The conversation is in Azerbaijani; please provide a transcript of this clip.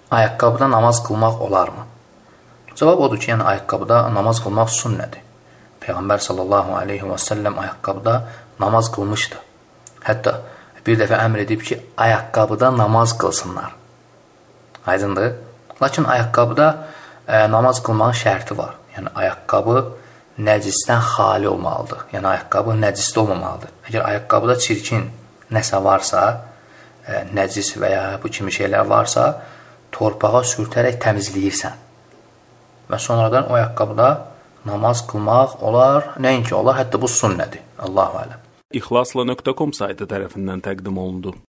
ayaqqabıda namaz qılmaq olarmı? Cavab odur ki, yəni ayaqqabıda namaz qılmaq sünnədir. Peyğəmbər sallallahu aleyhi və səlləm ayaqqabıda namaz qılmışdı. Hətta bir dəfə əmr edib ki, ayaqqabıda namaz qılsınlar. Aydındır? Lakin ayaqqabıda namaz qılmağın şərti var. Yəni ayaqqabı nəcisdən xali olmalıdır. Yəni ayaqqabı nəcisdə olmamalıdır. Əgər ayaqqabıda çirkin nəsə varsa, nəcis və ya bu kimi şeylər varsa, torpağa sürtərək təmizləyirsən. Və sonradan o ayaqqabıda namaz qılmaq olar, nəinki olar, hətta bu sünnədir. Allahu aləm. İxlasla.com saytı tərəfindən təqdim olundu.